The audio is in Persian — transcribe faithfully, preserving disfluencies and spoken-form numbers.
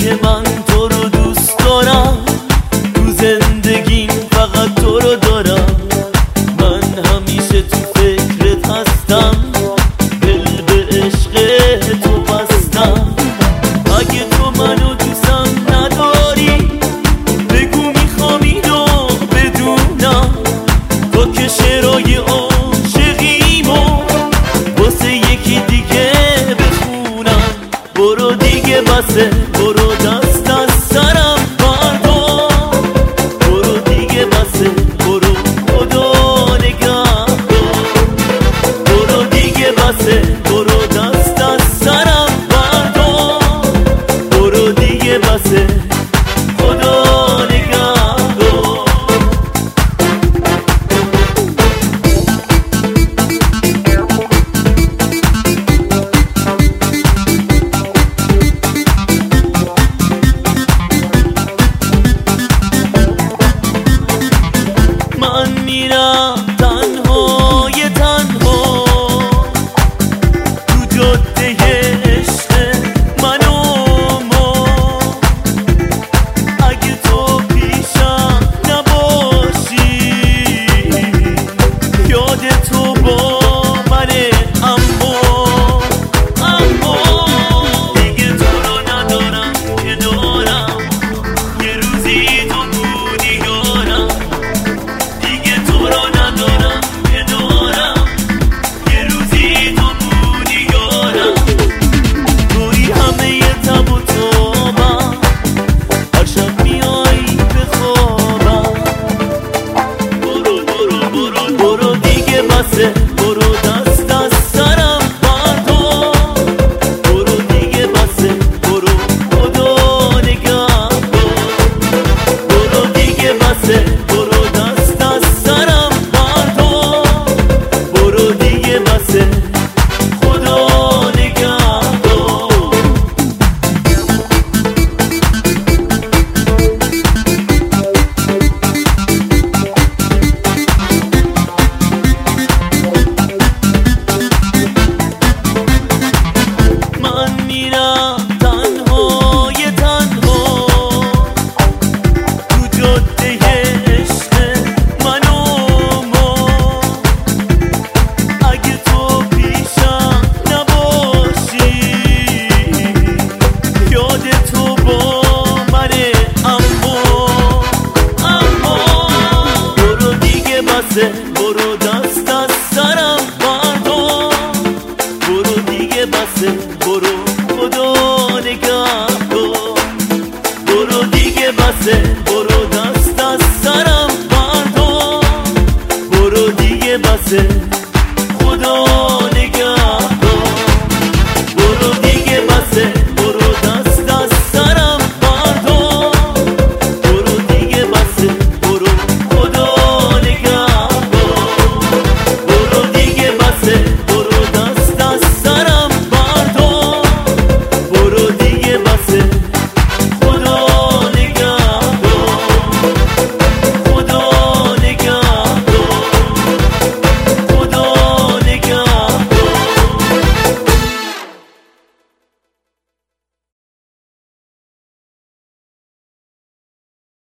که من تو رو دوست دارم، تو زندگیم فقط تو رو دارم. من همیشه تو فکرت هستم، دل به عشق تو بستم. اگه تو منو دوستم نداری بگو میخوام اینو بدونم. تو که شعرهای عاشقیمو واسه یکی دیگه بخونم. برو دیگه بسه، برو دست از سرم بردار. برو دیگه بسه، برو خدا نگهدار. برو دیگه بسه، برو دست از سرم بردار. برو دیگه بسه، خدا نگهدار. من میرم تنهای تنها تو جاده عشق من و ما. اگه تو پیشم نباشی یاد تو با منه، اما اما دیگه تو رو ندارم که دارم. یه روزی تو بودی یارم، دیگه تو رو ندارم که دارم. یه روزی تو بودی یارم. توی همه تب و تابم، هر شب میایی بخوابم. برو برو برو برو دیگه بسه، برو دست از سرم بردار. برو دیگه بسه، برو خدا نگهدار. برو دیگه بسه، برو دست از سرم بردار. برو دیگه بسه، خدا نگهدار. من میرم تنهای تنها تو جاده عشق من و ما. اگه تو پیشم نباشی یاد تو با منه، اما اما برو دیگه بسه،